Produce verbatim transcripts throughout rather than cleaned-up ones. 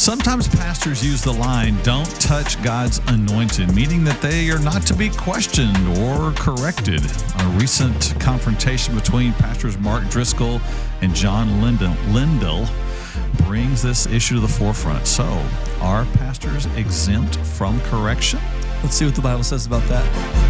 Sometimes pastors use the line, "Don't touch God's anointed," meaning that they are not to be questioned or corrected. A recent confrontation between pastors Mark Driscoll and John Lindell, Lindell brings this issue to the forefront. So, are pastors exempt from correction? Let's see what the Bible says about that.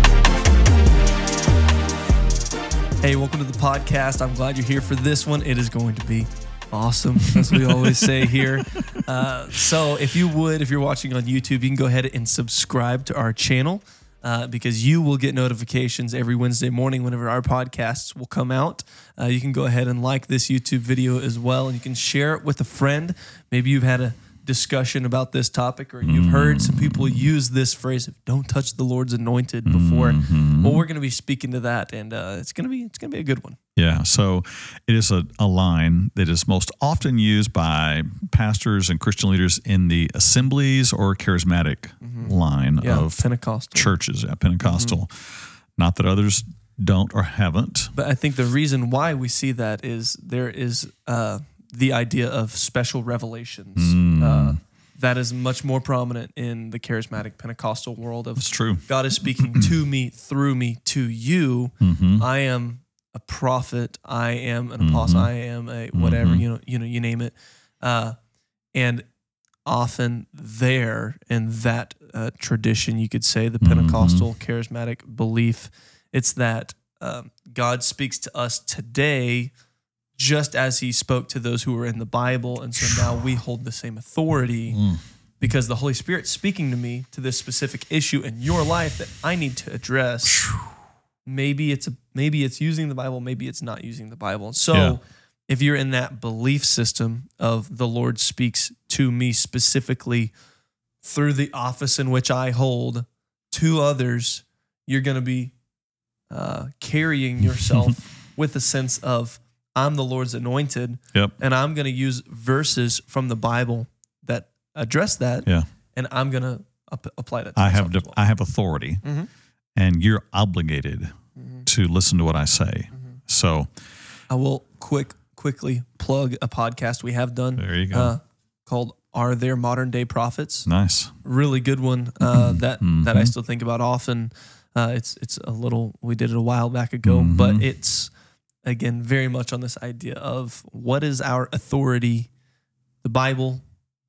Hey, welcome to the podcast. I'm glad you're here for this one. It is going to be awesome, as we always say here. Uh, so if you would, if you're watching on YouTube, you can go ahead and subscribe to our channel uh, because you will get notifications every Wednesday morning whenever our podcasts will come out. Uh, you can go ahead and like this YouTube video as well, and you can share it with a friend. Maybe you've had a discussion about this topic, or you've heard some people use this phrase, "Don't touch the Lord's anointed," before. Mm-hmm. Well, we're going to be speaking to that, and uh, it's going to be it's going to be a good one. Yeah, so it is a, a line that is most often used by pastors and Christian leaders in the assemblies or charismatic mm-hmm. line yeah, of Pentecostal churches. Yeah, Pentecostal. Mm-hmm. Not that others don't or haven't. But I think the reason why we see that is there is uh, the idea of special revelations. Mm. Uh, that is much more prominent in the charismatic Pentecostal world. Of That's true. God is speaking to me, through me, to you. Mm-hmm. I am a prophet. I am an apostle. Mm-hmm. I am a whatever, mm-hmm. you know, you know, you name it. Uh, and often there in that uh, tradition, you could say the Pentecostal mm-hmm. charismatic belief, it's that um, God speaks to us today just as he spoke to those who were in the Bible. And so now we hold the same authority mm. because the Holy Spirit's speaking to me to this specific issue in your life that I need to address. Maybe it's a, maybe it's using the Bible, maybe it's not using the Bible. So yeah. if you're in that belief system of the Lord speaks to me specifically through the office in which I hold to others, you're going to be uh, carrying yourself with a sense of, I'm the Lord's anointed, yep. and I'm going to use verses from the Bible that address that, yeah. and I'm going to ap- apply that to I have well. I have authority, mm-hmm. and you're obligated mm-hmm. to listen to what I say. Mm-hmm. So I will quick quickly plug a podcast we have done. There you go. Uh, called Are There Modern Day Prophets? Nice. Really good one uh, that, mm-hmm. that I still think about often. Uh, it's it's a little, we did it a while back ago, mm-hmm. but it's, again, very much on this idea of what is our authority, the Bible,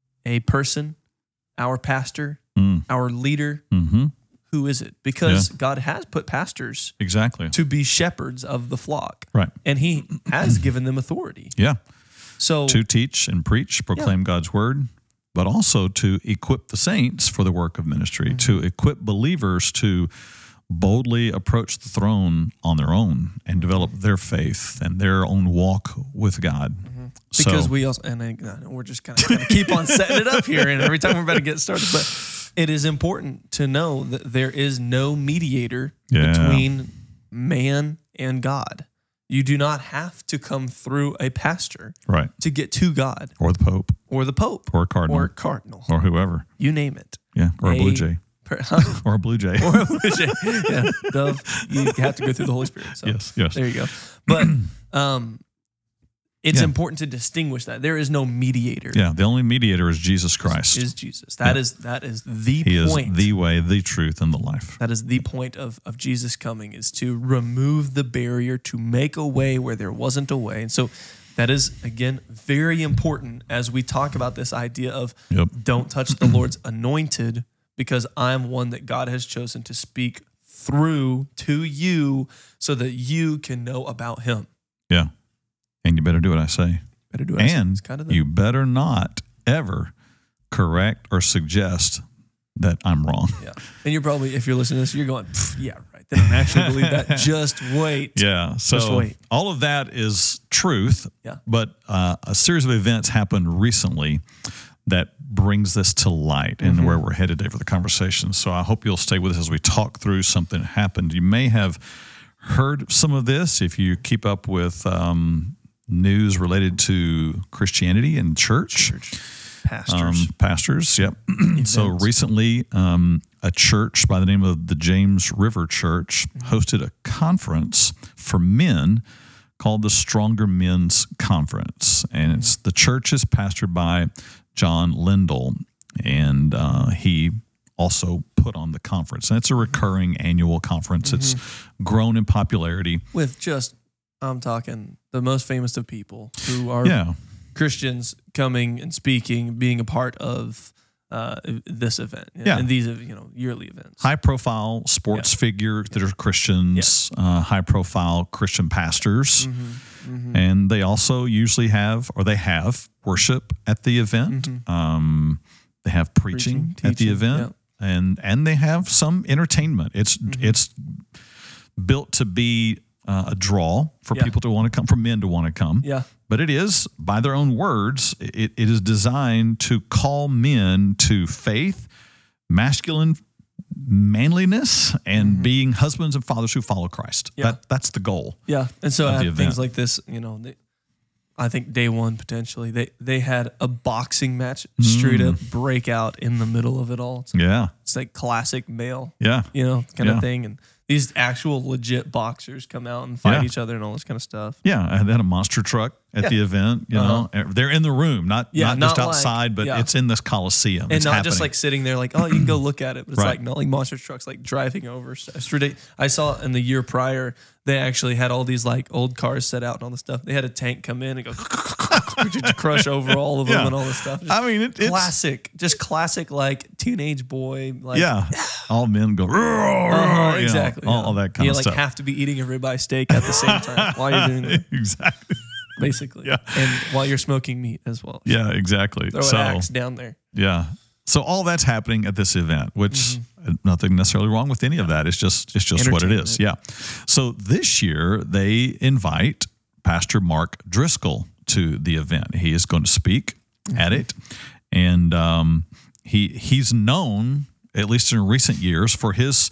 a person, our pastor, mm. our leader. Mm-hmm. Who is it? Because yeah. God has put pastors exactly to be shepherds of the flock. Right. And he has given them authority. Yeah. So to teach and preach, proclaim yeah. God's word, but also to equip the saints for the work of ministry, mm-hmm. to equip believers to boldly approach the throne on their own and develop their faith and their own walk with God. Mm-hmm. Because so, we also, and I, we're just kind of keep on setting it up here, and every time we're about to get started, but it is important to know that there is no mediator yeah. between man and God. You do not have to come through a pastor right. to get to God. Or the Pope. Or the Pope. Or a cardinal. Or a cardinal. Or whoever. You name it. Yeah, or a, a blue jay. Per, huh? Or a blue jay. Or a blue jay. Yeah, Dove, you have to go through the Holy Spirit. So yes, yes. There you go. But um, it's yeah. important to distinguish that. There is no mediator. Yeah, the only mediator is Jesus Christ. Is Jesus. That yeah. is that is the he point. He is the way, the truth, and the life. That is the point of, of Jesus coming, is to remove the barrier, to make a way where there wasn't a way. And so that is, again, very important as we talk about this idea of yep. don't touch the Lord's anointed, because I'm one that God has chosen to speak through to you so that you can know about him. Yeah. And you better do what I say. Better do what I say. And it's kind of the, you better not ever correct or suggest that I'm wrong. Yeah. And you're probably, if you're listening to this, you're going, yeah, right. They don't actually believe that. Just wait. Yeah. So Just wait. All of that is truth. Yeah. But uh, a series of events happened recently that brings this to light and mm-hmm. where we're headed today for the conversation. So I hope you'll stay with us as we talk through something that happened. You may have heard some of this if you keep up with um, news related to Christianity and church. Church. Pastors. Um, pastors, yep. So recently, um, a church by the name of the James River Church hosted a conference for men called the Stronger Men's Conference. And it's the church is pastored by John Lindell, and uh, he also put on the conference. And it's a recurring annual conference. Mm-hmm. It's grown in popularity. With just, I'm talking the most famous of people who are yeah. Christians coming and speaking, being a part of uh, this event. Yeah. And these, you know, yearly events. High profile sports yeah. figures that are Christians, yeah. uh, high profile Christian pastors. Mm-hmm. Mm-hmm. And they also usually have, or they have worship at the event. Mm-hmm. Um, they have preaching, preaching at the event. Yeah. And and they have some entertainment. It's mm-hmm. it's built to be uh, a draw for yeah. people to want to come, for men to want to come. Yeah. But it is, by their own words, it, it is designed to call men to faith, masculine manliness, and mm-hmm. being husbands and fathers who follow Christ. Yeah. That that's the goal. Yeah. And so I have things like this, you know, they, I think day one potentially they they had a boxing match straight mm. up breakout in the middle of it all. It's like, yeah, it's like classic male. Yeah, you know, kind yeah. of thing. And these actual legit boxers come out and fight yeah. each other and all this kind of stuff. Yeah, I had a monster truck at yeah. the event. You uh-huh. know, they're in the room, not yeah, not, not just like, outside, but yeah. it's in this Coliseum, and it's not happening. Just like sitting there, like, oh, you can go look at it, but it's right. like not like monster trucks like driving over. It's ridiculous. I saw in the year prior they actually had all these like old cars set out and all this stuff. They had a tank come in and go to crush over all of them yeah. and all this stuff. Just I mean, it, it's classic, just classic like teenage boy. Like, yeah, all men go uh-huh, exactly, know, all, yeah. all that kind you of like stuff. You have to be eating a ribeye steak at the same time while you're doing that. Exactly. Basically, yeah, and while you're smoking meat as well. Yeah, exactly. Throw so, an axe down there. Yeah. So all that's happening at this event, which mm-hmm. nothing necessarily wrong with any yeah. of that. It's just it's just what it is. Yeah. So this year they invite Pastor Mark Driscoll to the event. He is going to speak mm-hmm. at it, and um, he he's known, at least in recent years, for his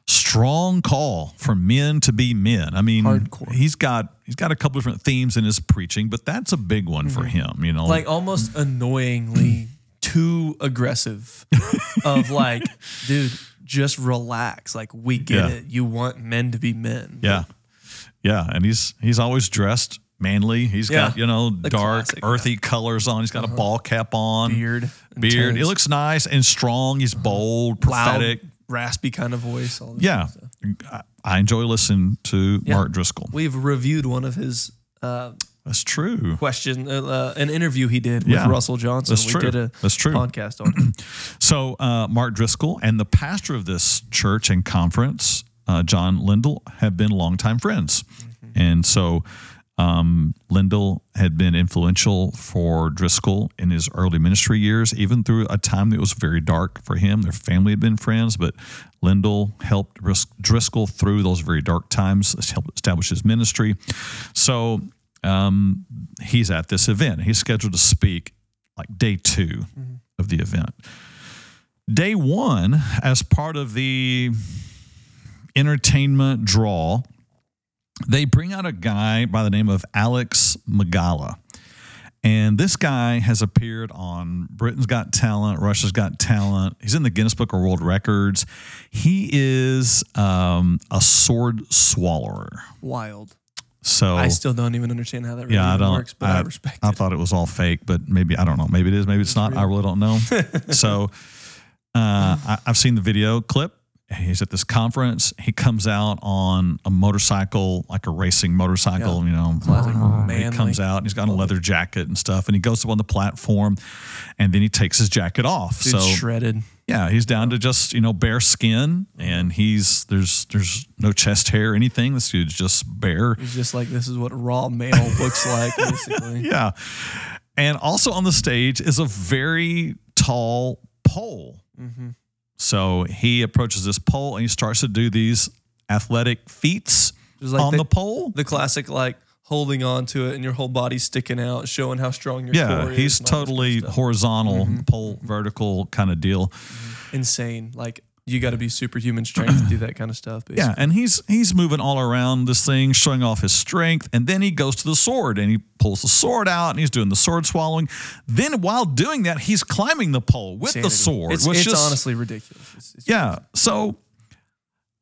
strong call for men to be men. I mean, hardcore. He's got he's got a couple different themes in his preaching, but that's a big one mm-hmm. for him. You know, like almost annoyingly too aggressive. Of like, dude, just relax. Like we get yeah. it. You want men to be men. Yeah, yeah, and he's he's always dressed manly. He's yeah. got, you know, the dark, classic, earthy yeah. colors on. He's got uh-huh. a ball cap on. Beard. Beard. Intense. He looks nice and strong. He's bold, prophetic. Loud, raspy kind of voice. All this yeah. kind of stuff. I enjoy listening to yeah. Mark Driscoll. We've reviewed one of his uh, That's true. question, uh, an interview he did with yeah. Russell Johnson. That's we true. did a That's true. podcast on him. So uh, Mark Driscoll and the pastor of this church and conference, uh, John Lindell, have been longtime friends. Mm-hmm. And so um, Lindell had been influential for Driscoll in his early ministry years, even through a time that was very dark for him. Their family had been friends, but Lindell helped Driscoll through those very dark times, helped establish his ministry. So um, he's at this event. He's scheduled to speak like day two mm-hmm. of the event. Day one, as part of the entertainment draw, they bring out a guy by the name of Alex Magala. And this guy has appeared on Britain's Got Talent, Russia's Got Talent. He's in the Guinness Book of World Records. He is um, a sword swallower. Wild. So I still don't even understand how that really yeah, I don't, works, but I, I respect I it. thought it was all fake, but maybe, I don't know. Maybe it is, maybe it's, it's not. Real. I really don't know. So uh, I, I've seen the video clip. He's at this conference. He comes out on a motorcycle, like a racing motorcycle, yeah. you know. Classic. He comes out and he's got a leather jacket and stuff. And he goes up on the platform and then he takes his jacket off. Dude's so shredded. Yeah, he's down to just, you know, bare skin, and he's there's there's no chest hair or anything. This dude's just bare. He's just like, this is what raw male looks like, basically. Yeah. And also on the stage is a very tall pole. Mm-hmm. So he approaches this pole and he starts to do these athletic feats like on the, the pole. The classic, like, holding on to it and your whole body's sticking out, showing how strong your yeah, core is. Yeah, he's totally horizontal, mm-hmm. pole, vertical kind of deal. Mm-hmm. Insane. Like, you got to be superhuman strength to do that kind of stuff. Basically. Yeah, and he's he's moving all around this thing, showing off his strength, and then he goes to the sword, and he pulls the sword out, and he's doing the sword swallowing. Then while doing that, he's climbing the pole with Insanity. the sword. It's, which it's just, honestly ridiculous. It's, it's yeah, so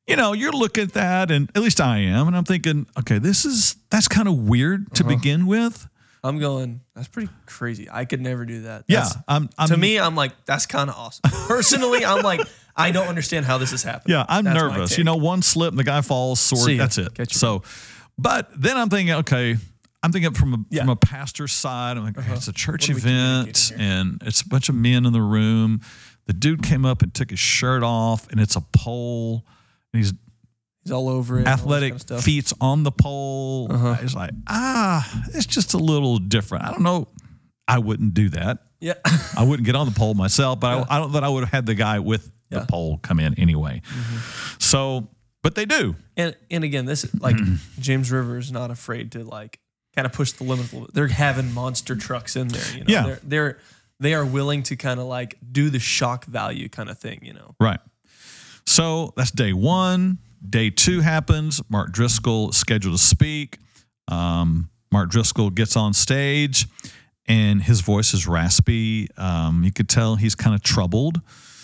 you know, you're looking at that, and at least I am, and I'm thinking, okay, this is, that's kind of weird to uh-huh. begin with. I'm going, that's pretty crazy. I could never do that. Yeah. That's, I'm, I'm, to me, I'm like, that's kind of awesome. Personally, I'm like, I don't understand how this is happening. Yeah, I'm that's nervous. You know, one slip and the guy falls, sword, that's it. So, but then I'm thinking, okay, I'm thinking from a, yeah. from a pastor's side, I'm like, uh-huh. it's a church event, and it's a bunch of men in the room. The dude came up and took his shirt off, and it's a pole, and he's He's all over it. Athletic kind of feet's on the pole. Uh-huh. It's like, ah, it's just a little different. I don't know. I wouldn't do that. Yeah. I wouldn't get on the pole myself, but yeah. I, I don't that I would have had the guy with yeah. the pole come in anyway. Mm-hmm. So, but they do. And and again, this like James River is not afraid to like kind of push the limit a little bit. They're having monster trucks in there. You know? Yeah. They're, they're they are willing to kind of like do the shock value kind of thing. You know. Right. So that's day one. Day two happens. Mark Driscoll is scheduled to speak. Um, Mark Driscoll gets on stage, and his voice is raspy. Um, you could tell he's kind of troubled.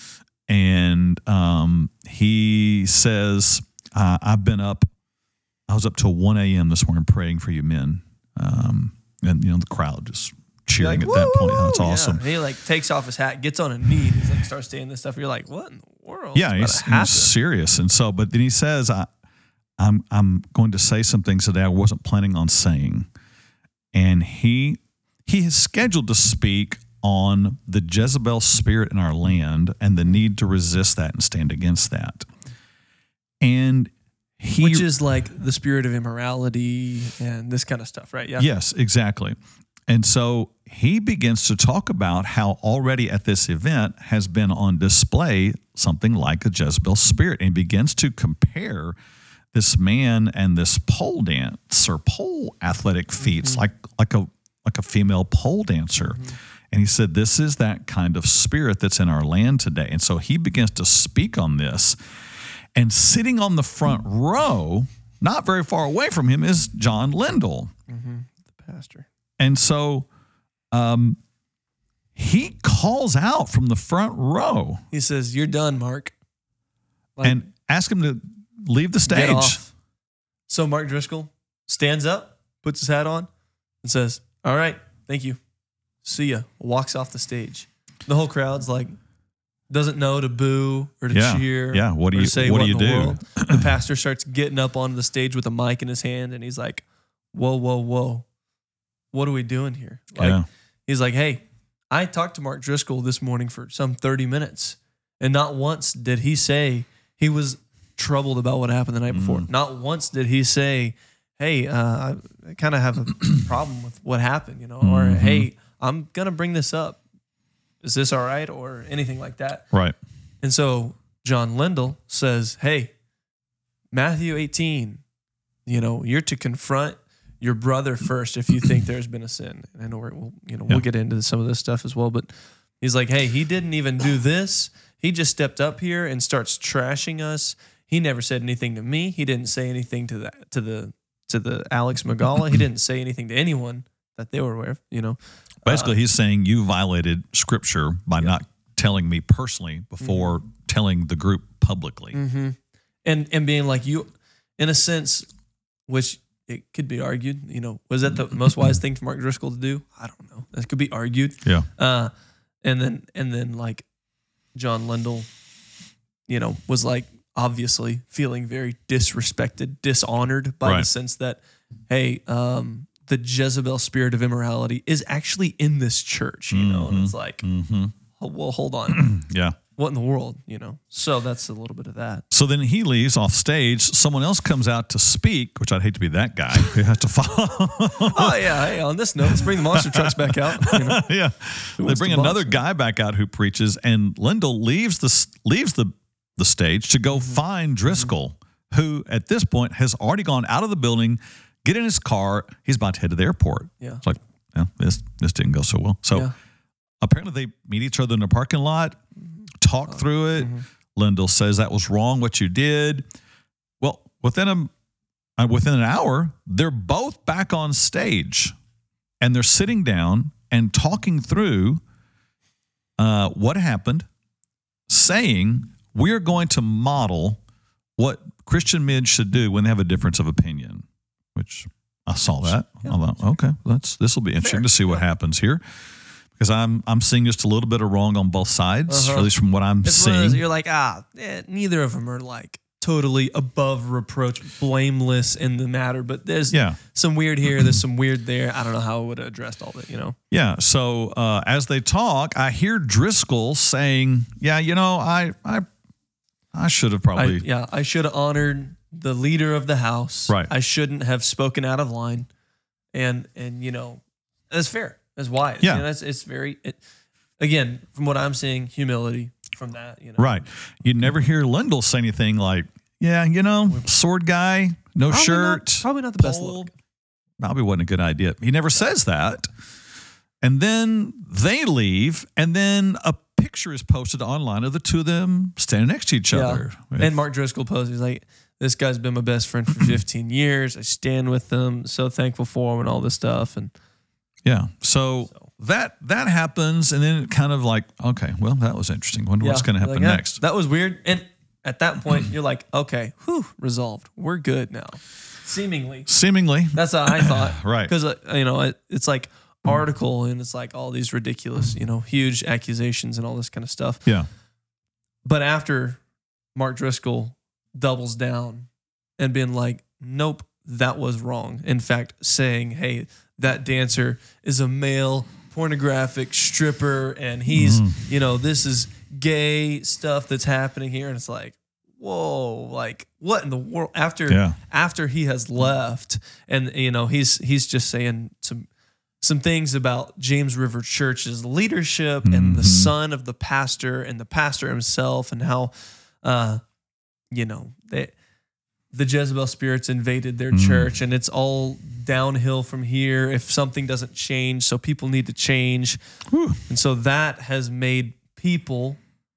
And um, he says, uh, I've been up, I was up till one a.m. this morning praying for you men. Um, and, you know, the crowd just cheering like, at that point. That's awesome. Yeah. He like takes off his hat, gets on a knee, and he's like starts saying this stuff. You're like, what in the world? Yeah, he's, he's serious. And so, but then he says, I, I'm I'm going to say some things today I wasn't planning on saying. And he he is scheduled to speak on the Jezebel spirit in our land and the need to resist that and stand against that. And he, which is like the spirit of immorality and this kind of stuff, right? Yeah. Yes, exactly. And so he begins to talk about how already at this event has been on display something like a Jezebel spirit, and he begins to compare this man and this pole dance or pole athletic feats, mm-hmm. like like a like a female pole dancer. Mm-hmm. And he said, this is that kind of spirit that's in our land today. And so he begins to speak on this. And sitting on the front row, not very far away from him, is John Lindell, mm-hmm. the pastor. And so um, he calls out from the front row. He says, you're done, Mark. Like, and ask him to leave the stage. Get off. So Mark Driscoll stands up, puts his hat on, and says, all right, thank you. See ya. Walks off the stage. The whole crowd's like, doesn't know to boo or to yeah. cheer. Yeah, what do you, say what what do, you do? World. The pastor starts getting up onto the stage with a mic in his hand, and he's like, whoa, whoa, whoa. What are we doing here? Like, yeah. He's like, hey, I talked to Mark Driscoll this morning for some thirty minutes, and not once did he say he was troubled about what happened the night before. Mm. Not once did he say, hey, uh, I kind of have a problem with what happened, you know, mm-hmm. or hey, I'm going to bring this up. Is this all right? Or anything like that. Right. And so John Lindell says, hey, Matthew eighteen, you know, you're to confront your brother first if you think there's been a sin. And I know we'll, you know, yeah. we'll get into some of this stuff as well, but he's like, hey, he didn't even do this. He just stepped up here and starts trashing us. He never said anything to me. He didn't say anything to the, to the, to the Alex Magala. He didn't say anything to anyone that they were aware of, you know. Basically, uh, he's saying you violated scripture by yeah. not telling me personally before mm-hmm. telling the group publicly. Mm-hmm. And and being like you, in a sense, which it could be argued, you know, was that the most wise thing for Mark Driscoll to do? I don't know. That could be argued. Yeah. Uh, and then and then like John Lindell, you know, was like obviously feeling very disrespected, dishonored by right. the sense that, hey, um, the Jezebel spirit of immorality is actually in this church, you mm-hmm. know, and it's like, mm-hmm. oh, well, hold on. yeah. What in the world, you know? So that's a little bit of that. So then he leaves off stage. Someone else comes out to speak, which I'd hate to be that guy who has to follow. oh, yeah. Hey, on this note, let's bring the monster trucks back out. You know? yeah. They bring another guy back out who preaches, and Lindell leaves the, leaves the, the stage to go mm-hmm. find Driscoll, mm-hmm. who at this point has already gone out of the building, get in his car. He's about to head to the airport. Yeah. It's like, well, this, this didn't go so well. So yeah. apparently they meet each other in the parking lot, talk oh, through it. Mm-hmm. Lindell says that was wrong what you did. Well, within a, uh, within an hour, they're both back on stage, and they're sitting down and talking through uh, what happened, saying we're going to model what Christian men should do when they have a difference of opinion, which I saw that. Yeah. I thought, okay, let's this will be interesting Fair. to see what Yeah. happens here. Because I'm I'm seeing just a little bit of wrong on both sides, Uh-huh. or at least from what I'm It's one of those, seeing. you're like, ah, eh, neither of them are like totally above reproach, blameless in the matter. But there's Yeah. some weird here, there's some weird there. I don't know how I would have addressed all that, you know? Yeah. So uh, as they talk, I hear Driscoll saying, "Yeah, you know, I I I should have I, probably yeah, I should have honored the leader of the house. Right. I shouldn't have spoken out of line. And, and you know, that's fair. That's wise. Yeah. You know, that's, it's very, it, again, from what I'm seeing, humility from that, you know. right." You never hear Lindell say anything like, "Yeah, you know, sword guy, no Probably shirt, Not, probably not the best pole." look. Probably wasn't a good idea. He never says that. And then they leave, and then a picture is posted online of the two of them standing next to each other. And Mark Driscoll posted, he's like, this guy's been my best friend for fifteen years. I stand with him. So thankful for him and all this stuff. And Yeah. So, So. that that happens, and then it kind of like, okay, well, that was interesting. Wonder what's yeah, going to happen like, yeah, next. That was weird. And at that point, you're like, okay, whew, resolved. We're good now. Seemingly. Seemingly. That's what I thought. Right. Because, uh, you know, it, it's like article and it's like all these ridiculous, you know, huge accusations and all this kind of stuff. Yeah. But after Mark Driscoll doubles down and being like, nope, that was wrong. In fact, saying, hey, that dancer is a male pornographic stripper and he's, Mm-hmm. you know, this is gay stuff that's happening here. And it's like, whoa, like what in the world? After Yeah. after he has left and, you know, he's he's just saying some some things about James River Church's leadership and the Mhm. son of the pastor and the pastor himself and how, uh, you know, they, the Jezebel spirits invaded their Mm. church and it's all downhill from here if something doesn't change. So people need to change. Whew. And so that has made people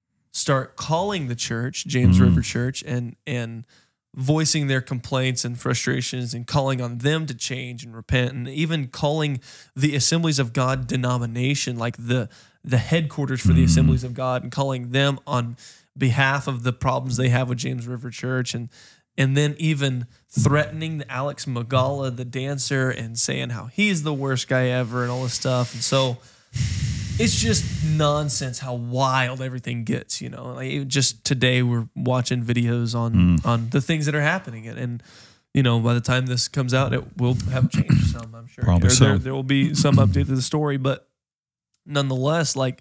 start calling the church, James Mm. River Church, and and voicing their complaints and frustrations and calling on them to change and repent, and even calling the Assemblies of God denomination, like the the headquarters for the Mm. Assemblies of God, and calling them on behalf of the problems they have with James River Church, and and then even threatening the Alex Magala, the dancer, and saying how he's the worst guy ever and all this stuff. And so it's just nonsense how wild everything gets, you know. Like even just today we're watching videos on Mm. on the things that are happening, and, and you know, by the time this comes out, it will have changed some, I'm sure. Probably Or there, so. there will be some update to the story, but nonetheless, like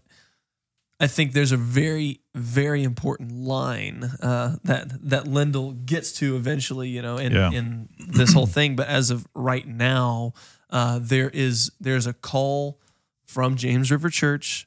I think there's a very, very important line uh, that that Lindell gets to eventually, you know, in, Yeah. in this whole thing. But as of right now, uh, there is there's a call from James River Church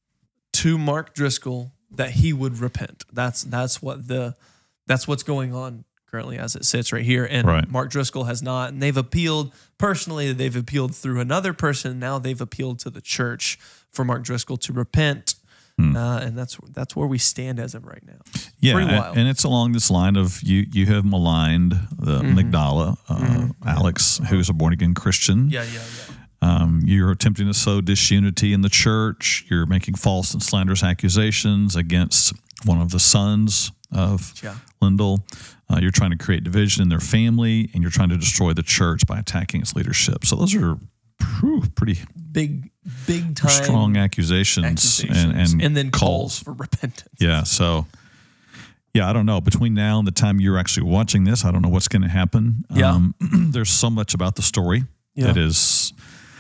to Mark Driscoll that he would repent. That's that's what the that's what's going on currently as it sits right here. And Right. Mark Driscoll has not, and they've appealed personally. They've appealed through another person. Now they've appealed to the church for Mark Driscoll to repent. Hmm. Uh, and that's that's where we stand as of right now. Yeah, Pretty and- wild. and it's along this line of you you have maligned the Mm-hmm. Magdala, uh, Alex, who's a born again Christian. Yeah, yeah, yeah. Um, you're attempting to sow disunity in the church. You're making false and slanderous accusations against one of the sons of Yeah. Lindell. Uh, you're trying to create division in their family, and you're trying to destroy the church by attacking its leadership. So those are whew, pretty Big, big time strong accusations, accusations, and, and, then calls for repentance. Yeah, so yeah, I don't know. Between now and the time you're actually watching this, I don't know what's going to happen. Yeah. Um, there's so much about the story Yeah. that is,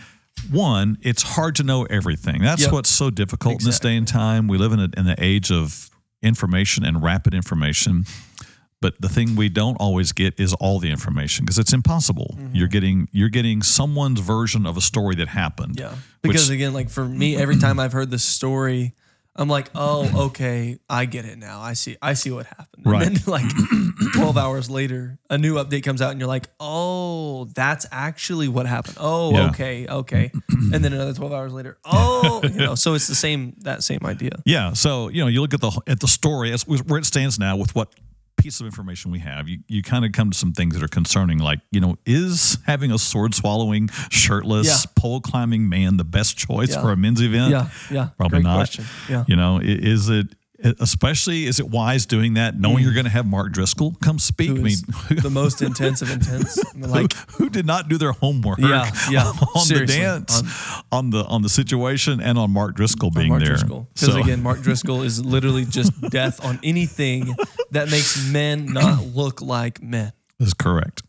one, it's hard to know everything. That's Yep. what's so difficult in this day and time. We live in, a, in the age of information and rapid information. But the thing we don't always get is all the information because it's impossible. Mm-hmm. You're getting you're getting someone's version of a story that happened. Yeah. Because which- again, like for me, every time I've heard this story, I'm like, oh, okay, I get it now. I see I see what happened. And Right. then like twelve hours later, a new update comes out and you're like, oh, that's actually what happened. Oh, Yeah. okay, okay. And then another twelve hours later, oh, you know, so it's the same that same idea. Yeah, so you know, you look at the at the story as where it stands now with what piece of information we have. You you kind of come to some things that are concerning, like you know, is having a sword swallowing, shirtless, Yeah. pole climbing man the best choice Yeah. for a men's event? Yeah, yeah. Probably Great not. question. Yeah. You know, i- is it? especially is it wise doing that, knowing mm. you're going to have Mark Driscoll come speak? Who I mean, who, the most intense of intense. I mean, like who, who did not do their homework? Yeah, yeah. on Seriously. the dance, on, on the on the situation, and on Mark Driscoll being Mark there. Because so. again, Mark Driscoll is literally just death on anything that makes men not look like men. That's correct.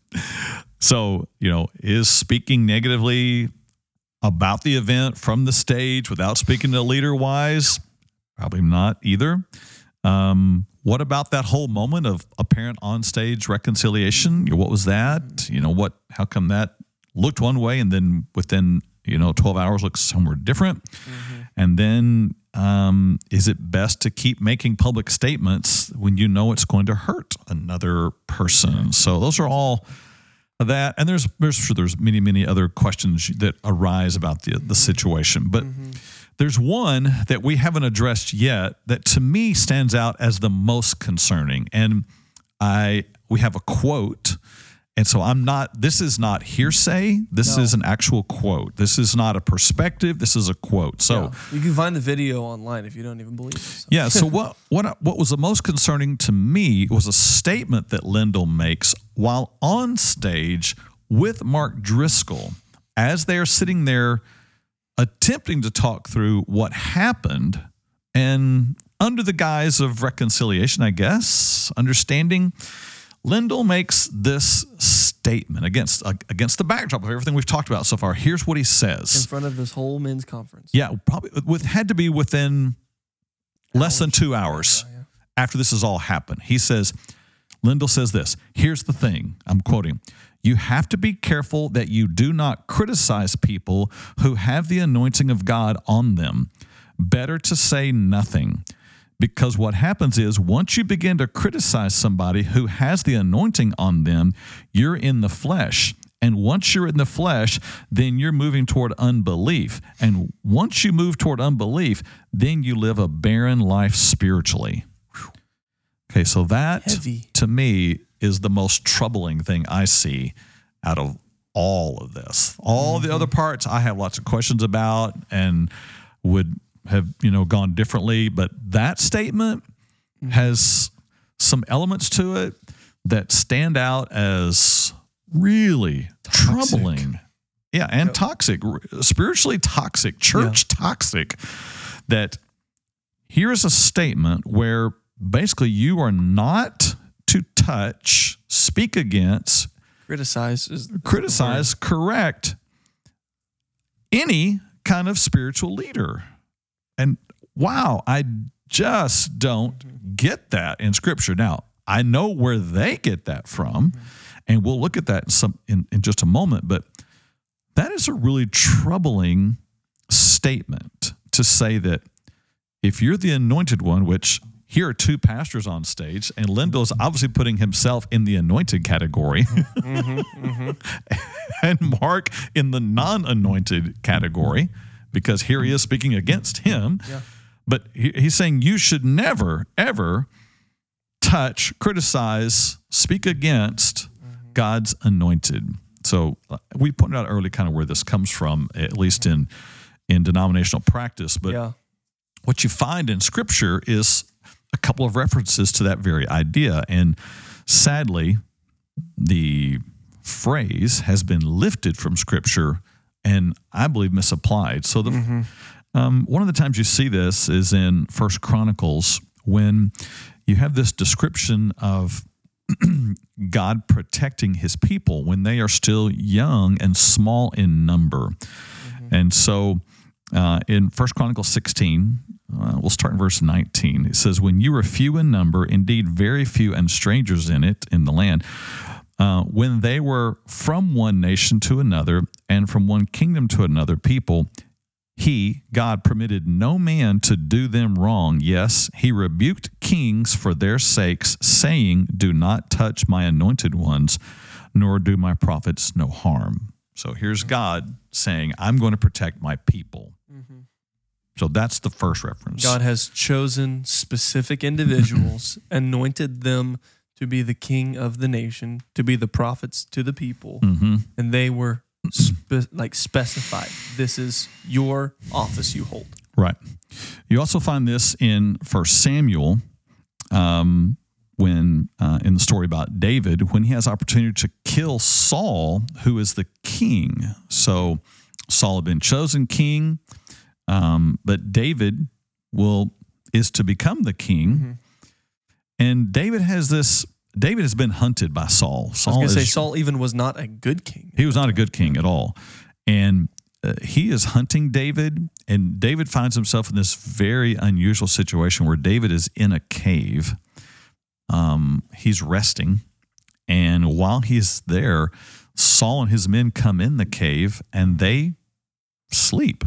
So, you know, is speaking negatively about the event from the stage without speaking to the leader wise? Probably not either. Um, what about that whole moment of apparent on-stage reconciliation? What was that? You know, what? How come that looked one way and then within, you know, twelve hours looks somewhere different? Mm-hmm. And then um, is it best to keep making public statements when you know it's going to hurt another person? So those are all that. And there's there's sure there's many, many other questions that arise about the, the situation. But mm-hmm. there's one that we haven't addressed yet that to me stands out as the most concerning. And I we have a quote. And so I'm not, this is not hearsay. This no. is an actual quote. This is not a perspective. This is a quote. So yeah. you can find the video online if you don't even believe it. So. Yeah. So what, what, what was the most concerning to me was a statement that Lindell makes while on stage with Mark Driscoll as they are sitting there attempting to talk through what happened and under the guise of reconciliation, I guess, understanding. Lindell makes this statement against uh, against the backdrop of everything we've talked about so far. Here's what he says. In front of this whole men's conference. Yeah, probably with had to be within hours. less than two hours yeah, yeah. after this has all happened. He says, Lindell says this, here's the thing, I'm quoting, you have to be careful that you do not criticize people who have the anointing of God on them. Better to say nothing. Because what happens is once you begin to criticize somebody who has the anointing on them, you're in the flesh. And once you're in the flesh, then you're moving toward unbelief. And once you move toward unbelief, then you live a barren life spiritually. Okay, so that Heavy. to me is the most troubling thing I see out of all of this. All mm-hmm. the other parts I have lots of questions about and would have, you know, gone differently. But that statement mm-hmm. has some elements to it that stand out as really toxic. troubling. Yeah, and yep. toxic, spiritually toxic, church yeah. toxic. That here's a statement where basically you are not to touch, speak against, criticize, is criticize, correct any kind of spiritual leader. And wow, I just don't get that in Scripture. Now, I know where they get that from, and we'll look at that in, some, in, in just a moment, but that is a really troubling statement to say that if you're the anointed one, which here are two pastors on stage, and Lindell's obviously putting himself in the anointed category, mm-hmm, mm-hmm. and Mark in the non-anointed category, because here he is speaking against him. Yeah. But he, he's saying you should never, ever touch, criticize, speak against mm-hmm. God's anointed. So uh, we pointed out early kind of where this comes from, at least in, in denominational practice. But yeah. what you find in Scripture is a couple of references to that very idea. And sadly, the phrase has been lifted from Scripture and I believe misapplied. So the mm-hmm. um, one of the times you see this is in First Chronicles when you have this description of God protecting his people when they are still young and small in number. Mm-hmm. And so uh, in First Chronicles sixteen, uh, we'll start in verse nineteen. It says, when you were few in number, indeed very few and strangers in it, in the land, Uh, when they were from one nation to another and from one kingdom to another people, he, God, permitted no man to do them wrong. Yes, he rebuked kings for their sakes, saying, do not touch my anointed ones, nor do my prophets no harm. So here's God saying, I'm going to protect my people. Mm-hmm. So that's the first reference. God has chosen specific individuals, anointed them to be the king of the nation, to be the prophets to the people. Mm-hmm. And they were spe- like specified. This is your office you hold. Right. You also find this in First Samuel, um, when uh, in the story about David, when he has opportunity to kill Saul, who is the king. So Saul had been chosen king, um, but David will is to become the king. Mm-hmm. And David has this. David has been hunted by Saul. Saul I was going to is, say Saul even was not a good king. He was not a good king at all, and uh, he is hunting David. And David finds himself in this very unusual situation where David is in a cave. Um, he's resting, and while he's there, Saul and his men come in the cave and they sleep.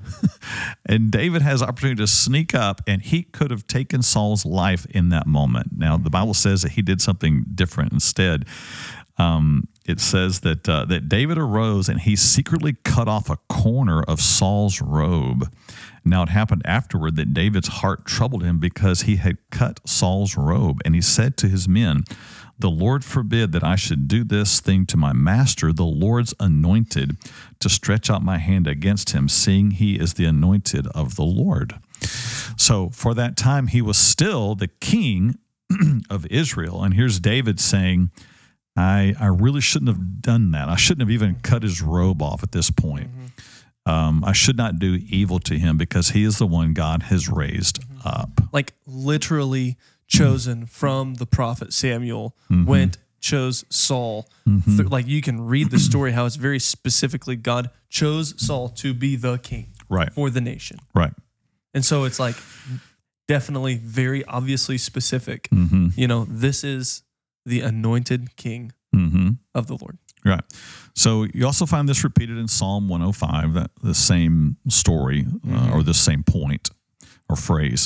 And David has opportunity to sneak up, and he could have taken Saul's life in that moment. Now, the Bible says that he did something different instead. Um, it says that uh, that David arose and he secretly cut off a corner of Saul's robe. Now, it happened afterward that David's heart troubled him because he had cut Saul's robe, and he said to his men, "The Lord forbid that I should do this thing to my master, the Lord's anointed, to stretch out my hand against him, seeing he is the anointed of the Lord." So for that time, he was still the king of Israel. And here's David saying, I, I really shouldn't have done that. I shouldn't have even cut his robe off at this point. Mm-hmm. Um, I should not do evil to him because he is the one God has raised mm-hmm. up. Like literally chosen mm-hmm. from the prophet Samuel, mm-hmm. went, chose Saul. Mm-hmm. Th- like you can read the story, how it's very specifically God chose Saul to be the king right. for the nation. Right. And so it's like definitely very obviously specific. Mm-hmm. You know, this is the anointed king mm-hmm. of the Lord. Right. So you also find this repeated in Psalm one oh five, that the same story mm-hmm. uh, or the same point or phrase.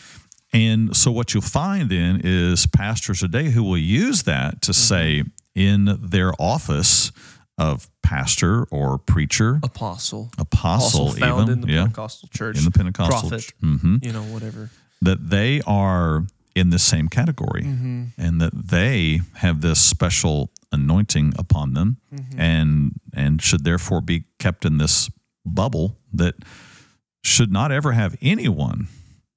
And so what you'll find then is pastors today who will use that to mm-hmm. say in their office of pastor or preacher, apostle, apostle, also found even in the yeah, Pentecostal church, in the Pentecostal, prophet, mm-hmm. you know, whatever, that they are in the same category, mm-hmm. and that they have this special anointing upon them, mm-hmm. and and should therefore be kept in this bubble that should not ever have anyone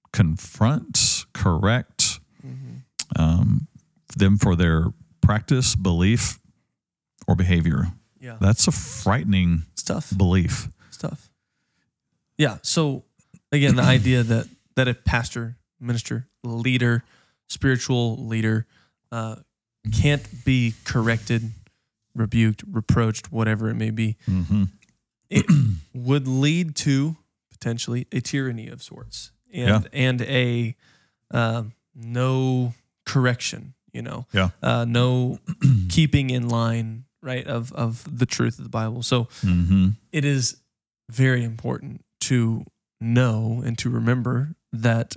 confront, correct mm-hmm. um, them for their practice, belief, or behavior. Yeah, that's a frightening stuff. Belief. Stuff. Yeah. So again, the idea that that a pastor, minister, leader, spiritual leader uh, can't be corrected, rebuked, reproached, whatever it may be, mm-hmm. it would lead to potentially a tyranny of sorts and yeah. and a uh, no correction, you know, yeah. uh, no keeping in line, right, of of the truth of the Bible. So mm-hmm. it is very important to know and to remember that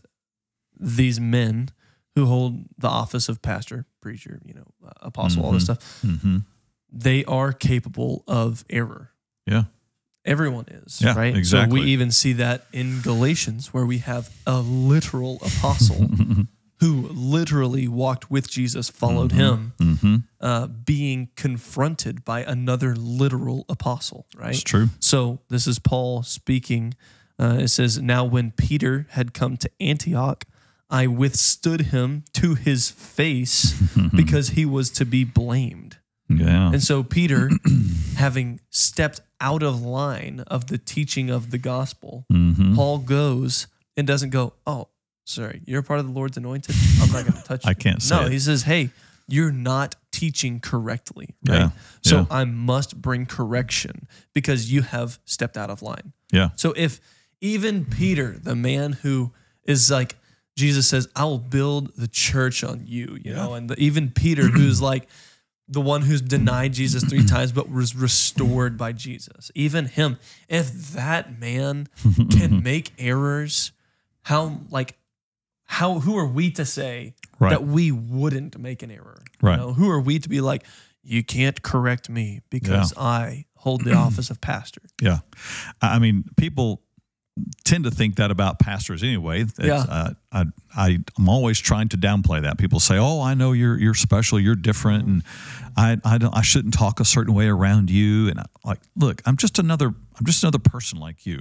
these men who hold the office of pastor, preacher, you know, uh, apostle, mm-hmm. all this stuff, mm-hmm. they are capable of error. Yeah. Everyone is, yeah, right? Exactly. So we even see that in Galatians, where we have a literal apostle who literally walked with Jesus, followed mm-hmm. him, mm-hmm. uh, being confronted by another literal apostle, right? It's true. So this is Paul speaking. Uh, it says, "Now when Peter had come to Antioch, I withstood him to his face because he was to be blamed." Yeah. And so Peter, having stepped out of line of the teaching of the gospel, mm-hmm. Paul goes and doesn't go, "Oh, sorry, you're part of the Lord's anointed. I'm not going to touch you." I can't say No, it. he says, "Hey, you're not teaching correctly, right? Yeah. So yeah. I must bring correction because you have stepped out of line." Yeah. So if even Peter, the man who is like, Jesus says, "I will build the church on you," you yeah. know, and the, even Peter, who's like the one who's denied Jesus three times, but was restored by Jesus. Even him, if that man can make errors, how like how who are we to say right. that we wouldn't make an error? Right. You know, who are we to be like, you can't correct me because yeah. I hold the office of pastor? Yeah, I mean, people tend to think that about pastors anyway. It's, yeah. uh, I, I, I'm always trying to downplay that. People say, "Oh, I know you're you're special, you're different, and I I, don't, I shouldn't talk a certain way around you." And I, like, look, I'm just another I'm just another person like you. Yeah.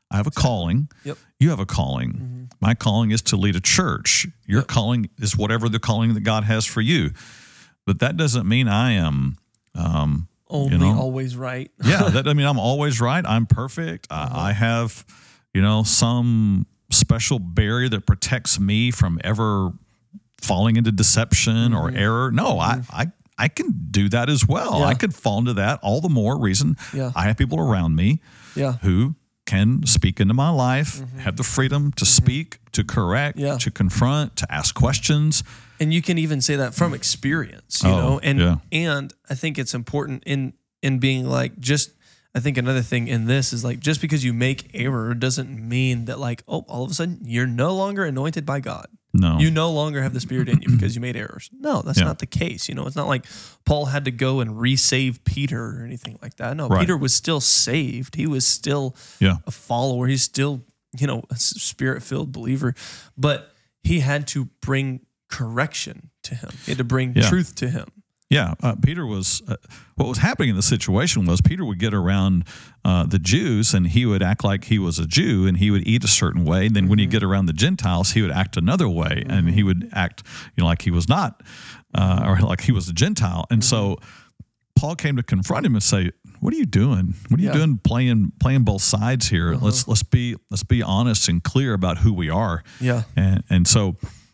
I have a exactly. calling. Yep. You have a calling. Mm-hmm. My calling is to lead a church. Your yep. calling is whatever the calling that God has for you. But that doesn't mean I am um, only you know, always right. yeah, that I mean I'm always right. I'm perfect. Uh-huh. I, I have, you know, some special barrier that protects me from ever falling into deception mm-hmm. or error. No, mm-hmm. I, I I can do that as well. Yeah. I could fall into that. All the more reason yeah. I have people around me yeah. who can speak into my life, mm-hmm. have the freedom to mm-hmm. speak, to correct, yeah. to confront, to ask questions. And you can even say that from experience, you oh, know, and yeah. and I think it's important in in being like, just, I think another thing in this is like, just because you make error doesn't mean that like, oh, all of a sudden you're no longer anointed by God. No. You no longer have the Spirit in you because you made errors. No, that's yeah. not the case. You know, it's not like Paul had to go and resave Peter or anything like that. No, right. Peter was still saved. He was still yeah. a follower. He's still, you know, a Spirit-filled believer. But he had to bring correction to him. He had to bring yeah. truth to him. Yeah, uh, Peter was, uh, what was happening in the situation was Peter would get around uh, the Jews and he would act like he was a Jew and he would eat a certain way. And then mm-hmm. when he'd get around the Gentiles, he would act another way mm-hmm. and he would act, you know, like he was not, uh, or like he was a Gentile. And mm-hmm. so Paul came to confront him and say, "What are you doing? What are you yeah. doing playing playing both sides here? Uh-huh. Let's let's be let's be honest and clear about who we are." Yeah, and and so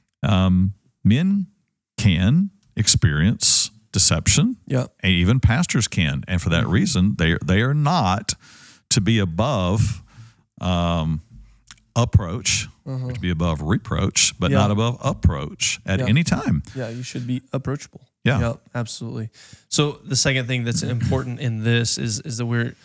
um, men can experience deception. Yeah. And even pastors can. And for that reason, they, they are not to be above um, approach, uh-huh. to be above reproach, but yeah. not above approach at yeah. any time. Yeah, you should be approachable. Yeah. Yeah, absolutely. So the second thing that's important in this is, is that we're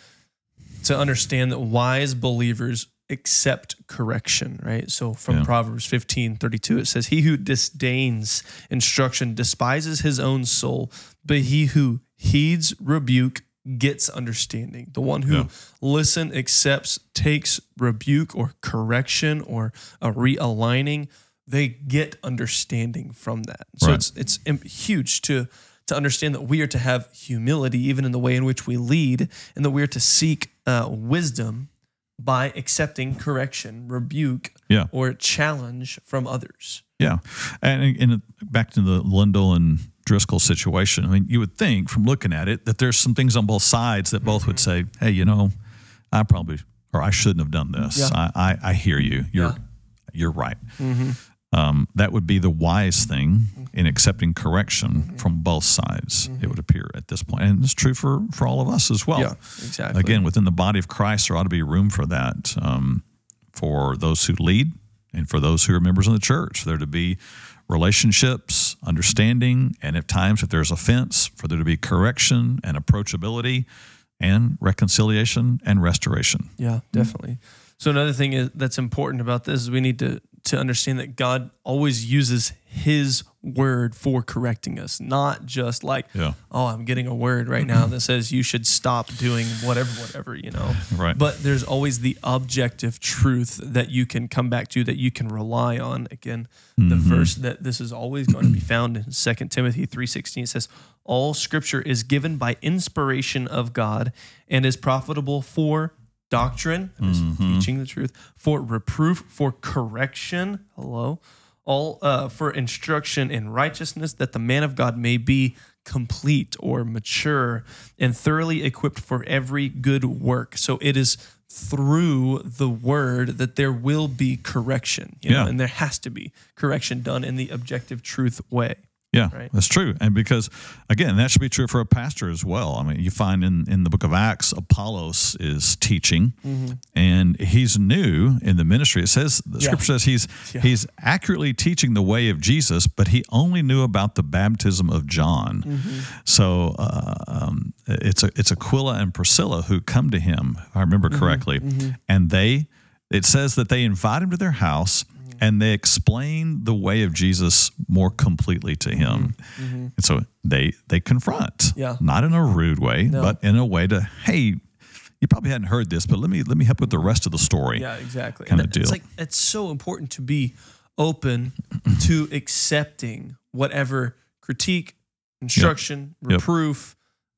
to understand that wise believers accept correction, right? So from yeah. Proverbs fifteen thirty-two, it says, "He who disdains instruction despises his own soul, but he who heeds rebuke gets understanding." The one who yeah. listen, accepts, takes rebuke or correction or a realigning, they get understanding from that. So right. it's it's huge to to understand that we are to have humility even in the way in which we lead, and that we are to seek uh, wisdom by accepting correction, rebuke, yeah. or challenge from others. Yeah. And, and back to the Lindell and Driscoll situation, I mean, you would think from looking at it that there's some things on both sides that both mm-hmm. would say, hey, you know, I probably, or I shouldn't have done this. Yeah. I, I, I hear you. You're, yeah. you're right. Mm-hmm. Um, that would be the wise thing in accepting correction mm-hmm. from both sides, mm-hmm. it would appear at this point. And it's true for, for all of us as well. Yeah, exactly. Again, within the body of Christ, there ought to be room for that, um, for those who lead and for those who are members of the church. There to be relationships, understanding, and at times, if there's offense, for there to be correction and approachability and reconciliation and restoration. Yeah, definitely. Mm-hmm. So another thing is, that's important about this is we need to to understand that God always uses his word for correcting us, not just like, yeah. oh, I'm getting a word right now that says you should stop doing whatever, whatever, you know. Right. But there's always the objective truth that you can come back to, that you can rely on. Again, the mm-hmm. verse that this is always going to be found in Second Timothy three sixteen, it says, "All scripture is given by inspiration of God and is profitable for doctrine," mm-hmm. teaching the truth, "for reproof, for correction," hello, all uh, for instruction in righteousness, that the man of God may be complete or mature and thoroughly equipped for every good work. So it is through the word that there will be correction, you know, yeah. and there has to be correction done in the objective truth way. Yeah, right? That's true. And because, again, that should be true for a pastor as well. I mean, you find in, in the book of Acts, Apollos is teaching, mm-hmm. and he's new in the ministry. It says, the yeah. scripture says he's yeah. he's accurately teaching the way of Jesus, but he only knew about the baptism of John. Mm-hmm. So uh, um, it's, a, it's Aquila and Priscilla who come to him, if I remember correctly, mm-hmm. and they, it says that they invite him to their house, and they explain the way of Jesus more completely to him. Mm-hmm. And so they they confront, yeah. not in a rude way, no. but in a way to, hey, you probably hadn't heard this, but let me let me help with the rest of the story. Yeah, exactly. Kind and of deal. It's like it's so important to be open to accepting whatever critique, instruction, yep. reproof,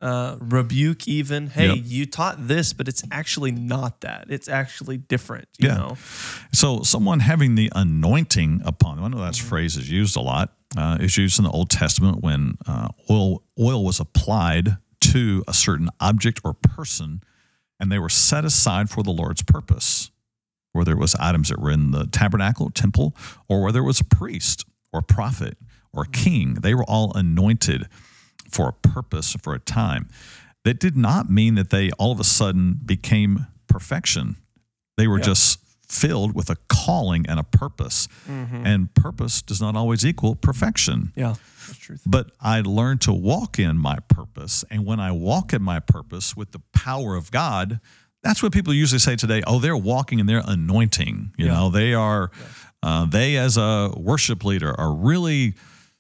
uh, rebuke even. Hey, Yep. you taught this, but it's actually not that. It's actually different, you Yeah. know? So someone having the anointing upon them, I know that Mm-hmm. phrase is used a lot. Uh, it's used in the Old Testament when uh, oil oil was applied to a certain object or person, and they were set aside for the Lord's purpose. Whether it was items that were in the tabernacle, temple, or whether it was a priest or prophet or king, they were all anointed for a purpose, for a time. That did not mean that they all of a sudden became perfection. They were Yeah. just filled with a calling and a purpose. Mm-hmm. And purpose does not always equal perfection. Yeah, that's truth. But I learned to walk in my purpose. And when I walk in my purpose with the power of God, that's what people usually say today. Oh, they're walking in their anointing. You Yeah. know, they are, uh, they as a worship leader are really,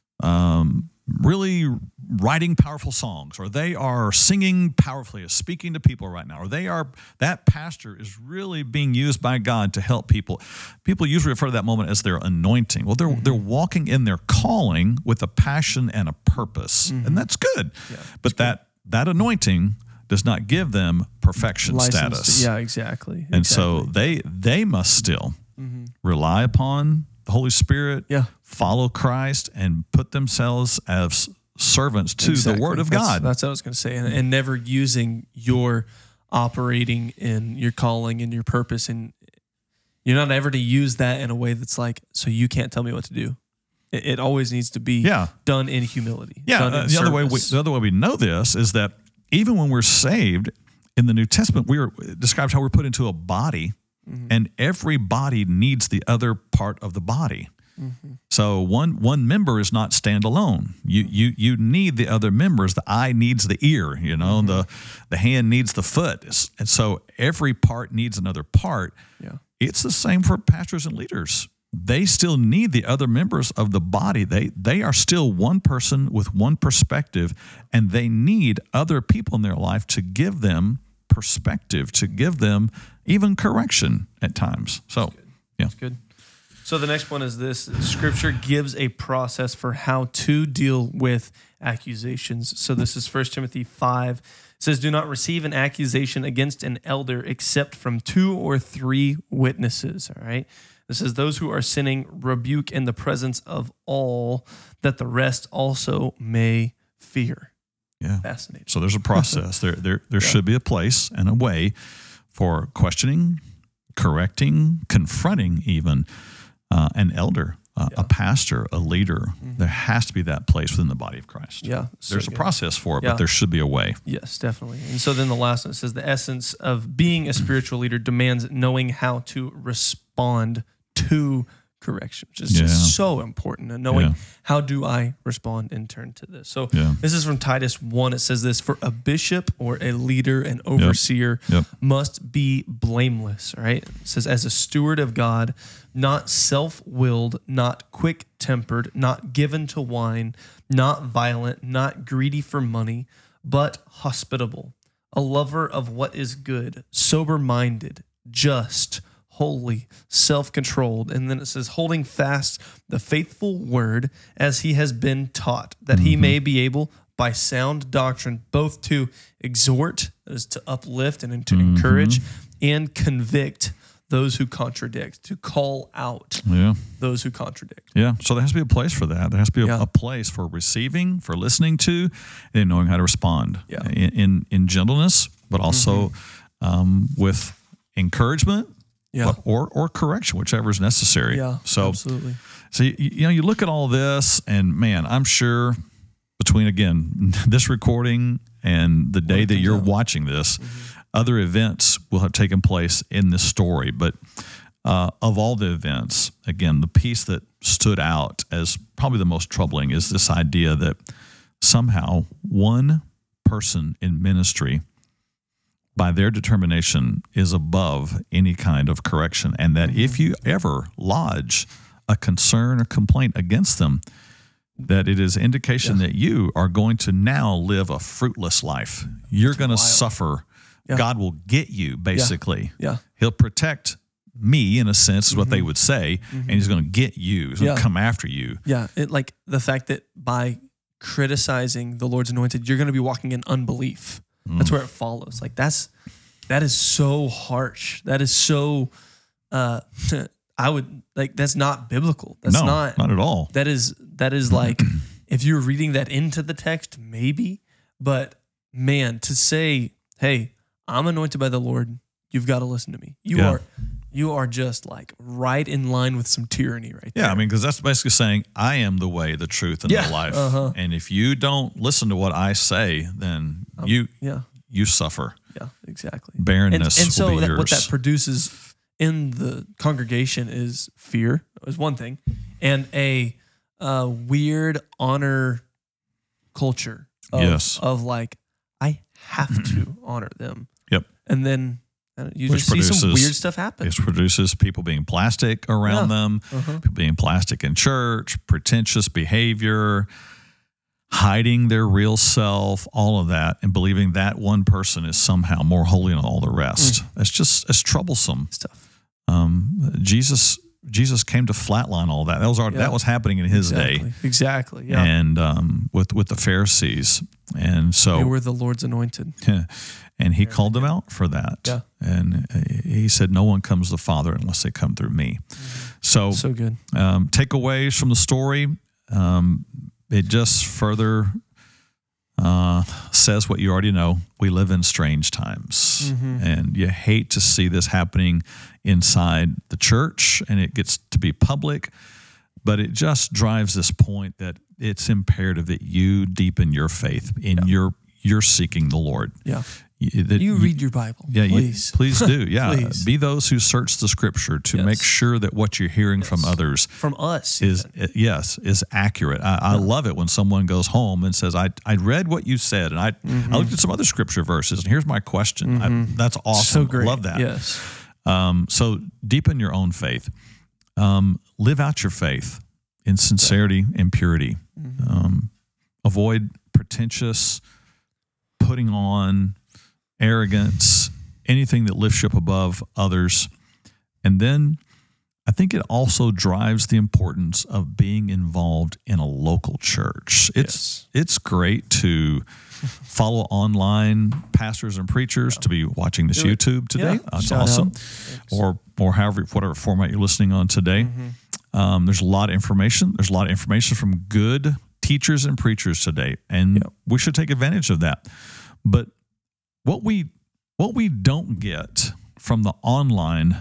um, really writing powerful songs, or they are singing powerfully, speaking to people right now, or they are, that pastor is really being used by God to help people. People usually refer to that moment as their anointing. Well, they're Mm-hmm. they're walking in their calling with a passion and a purpose, Mm-hmm. and that's good. Yeah, but that that anointing does not give them perfection Licensed- status. Yeah, exactly. And so exactly. they they must still Mm-hmm. rely upon the Holy Spirit, Yeah. follow Christ, and put themselves as servants to Exactly. the Word of That's- God. That's what I was going to say. And, and never using your operating in your calling and your purpose. And you're not ever to use that in a way that's like, so you can't tell me what to do. It, it always needs to be Yeah. done in humility. Yeah, done uh, in the other way we, service. the other way we know this is that even when we're saved in the New Testament, we are it describes how we're put into a body, Mm-hmm. and every body needs the other part of the body. Mm-hmm. So one one member is not standalone. You you you need the other members. The eye needs the ear. You know, Mm-hmm. the the hand needs the foot, and so every part needs another part. Yeah. It's the same for pastors and leaders. They still need the other members of the body. They they are still one person with one perspective, and they need other people in their life to give them perspective, to give them even correction at times. So, yeah. That's good. So the next one is this. Scripture gives a process for how to deal with accusations. So this is First Timothy five. It says, do not receive an accusation against an elder except from two or three witnesses. All right. This says, those who are sinning rebuke in the presence of all, that the rest also may fear. Yeah. Fascinating. So there's a process. there there there Yeah. should be a place and a way for questioning, correcting, confronting even uh, an elder, uh, Yeah. a pastor, a leader. Mm-hmm. There has to be that place within the body of Christ. Yeah. so There's a good. process for it, Yeah. but there should be a way. Yes, definitely. And so then the last one says the essence of being a spiritual leader demands knowing how to respond to correction, which is Yeah. just so important. And knowing Yeah. how do I respond in turn to this. So Yeah. this is from Titus one. It says this, for a bishop or a leader, an overseer Yep. must be blameless, all right? It says as a steward of God, not self-willed, not quick-tempered, not given to wine, not violent, not greedy for money, but hospitable, a lover of what is good, sober-minded, just, holy, self-controlled. And then it says, holding fast the faithful word as he has been taught, that he may be able by sound doctrine both to exhort, that is to uplift and to encourage, and convict those who contradict, to call out Yeah. those who contradict. Yeah. So there has to be a place for that. There has to be a, Yeah. a place for receiving, for listening to, and knowing how to respond Yeah. in, in, in gentleness, but also um, with encouragement Yeah. or, or correction, whichever is necessary. Yeah, So, absolutely. so you, you know, you look at all this, and man, I'm sure between, again, this recording and the day that comes you're out. watching this, other events will have taken place in this story. But uh, of all the events, again, the piece that stood out as probably the most troubling is this idea that somehow one person in ministry, by their determination, is above any kind of correction. And that if you ever lodge a concern or complaint against them, that it is indication that you are going to now live a fruitless life. You're going to suffer. Yeah. God will get you, basically. Yeah. He'll protect me, in a sense, is what they would say, and he's going to get you. He's going to Yeah. come after you. Yeah. It like the fact that by criticizing the Lord's anointed, you're going to be walking in unbelief. Mm. That's where it follows. Like that's, that is so harsh. That is so, uh, I would like, that's not biblical. That's no, not, not at all. That is, that is like, if you're reading that into the text, maybe, but man, to say, hey, I'm anointed by the Lord, you've got to listen to me. You yeah. are, you are just like right in line with some tyranny right yeah, there. I mean, because that's basically saying, I am the way, the truth, and yeah. the life. Uh-huh. And if you don't listen to what I say, then um, you yeah. you suffer. Yeah, exactly. Barrenness and, and so will be that, yours. what that produces in the congregation is fear, is one thing, and a uh, weird honor culture of, yes. of like, I have to honor them. Yep. And then you Which just see some weird stuff happen. It produces people being plastic around yeah. them, uh-huh. people being plastic in church, pretentious behavior, hiding their real self, all of that, and believing that one person is somehow more holy than all the rest. Mm. It's just, it's troublesome. It's tough. Um, Jesus Jesus came to flatline all that. That was already, yeah. that was happening in his exactly. day. Exactly. Yeah. And um, with with the Pharisees, and so they were the Lord's anointed. Yeah, and he yeah. called them out for that. Yeah. And he said, "No one comes to the Father unless they come through me." Mm-hmm. So so good. Um, takeaways from the story. Um, it just further uh, says what you already know. We live in strange times, mm-hmm. and you hate to see this happening inside the church, and it gets to be public, but it just drives this point that it's imperative that you deepen your faith in yeah. your you're seeking the Lord. Yeah. You, that you read your Bible. Yeah, please. You, please do. Yeah. Please. Be those who search the scripture to yes. make sure that what you're hearing yes. from others from us is even. yes, is accurate. I, I love it when someone goes home and says, I I read what you said, and I, mm-hmm. I looked at some other scripture verses, and here's my question. Mm-hmm. I, that's awesome. So great. I love that. Yes. Um, so deepen your own faith. Um, live out your faith in sincerity and purity. Mm-hmm. Um, avoid pretentious, putting on, arrogance, anything that lifts you up above others. And then I think it also drives the importance of being involved in a local church. It's yes. it's great to follow online pastors and preachers, yeah. to be watching this YouTube today. Yeah. That's Shout awesome. Or or however whatever format you're listening on today. Mm-hmm. Um, there's a lot of information. There's a lot of information from good teachers and preachers today, and yeah. we should take advantage of that. But what we what we don't get from the online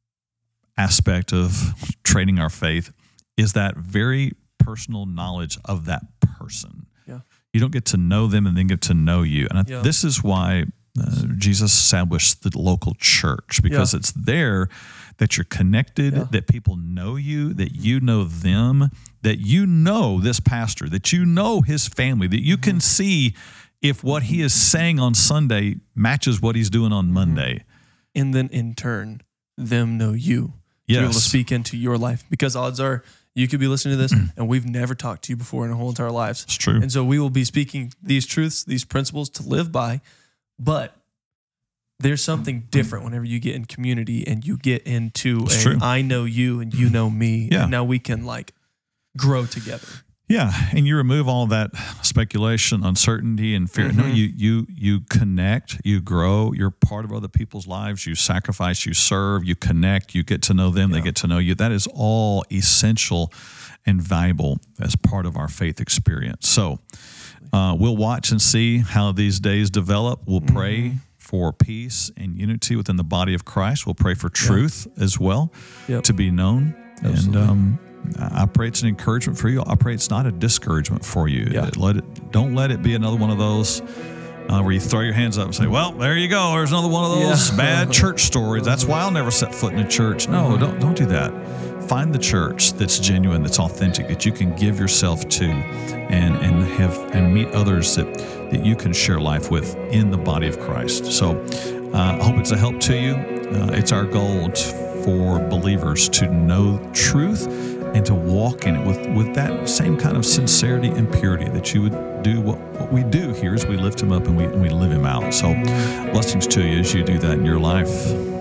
aspect of training our faith is that very personal knowledge of that person. Yeah. You don't get to know them and then get to know you. And yeah. this is why uh, Jesus established the local church, because yeah. it's there that you're connected, yeah. that people know you, that you know them, that you know this pastor, that you know his family, that you mm-hmm. can see if what he is saying on Sunday matches what he's doing on Monday. And then in turn, them know you. Yes. To be able to speak into your life, because odds are you could be listening to this and we've never talked to you before in our whole entire lives. It's true. And so we will be speaking these truths, these principles to live by, but there's something different whenever you get in community and you get into it's a true. I know you and you know me. Yeah. And now we can like grow together. Yeah, and you remove all that speculation, uncertainty, and fear. Mm-hmm. No, you you you connect, you grow. You're part of other people's lives. You sacrifice, you serve, you connect. You get to know them; yeah. they get to know you. That is all essential and valuable as part of our faith experience. So, uh, we'll watch and see how these days develop. We'll pray mm-hmm. for peace and unity within the body of Christ. We'll pray for truth yeah. as well yep. to be known. Absolutely. And um, I pray it's an encouragement for you. I pray it's not a discouragement for you. Yeah. Let it. Don't let it be another one of those uh, where you throw your hands up and say, "Well, there you go. There's another one of those yeah. bad church stories. That's why I'll never set foot in a church." No, don't don't do that. Find the church that's genuine, that's authentic, that you can give yourself to, and and have and meet others that that you can share life with in the body of Christ. So, uh, I hope it's a help to you. Uh, it's our goal to, for believers to know truth and to walk in it with, with that same kind of sincerity and purity, that you would do what, what we do here is we lift him up and we, and we live him out. So blessings to you as you do that in your life.